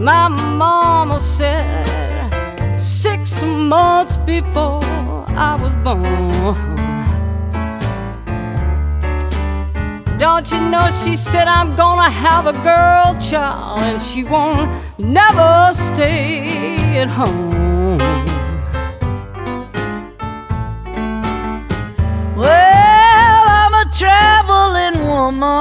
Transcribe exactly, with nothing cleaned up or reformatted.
my mama said six months before I was born. Don't you know, she said, I'm gonna have a girl child and she won't never stay at home. Well, I'm a traveling woman.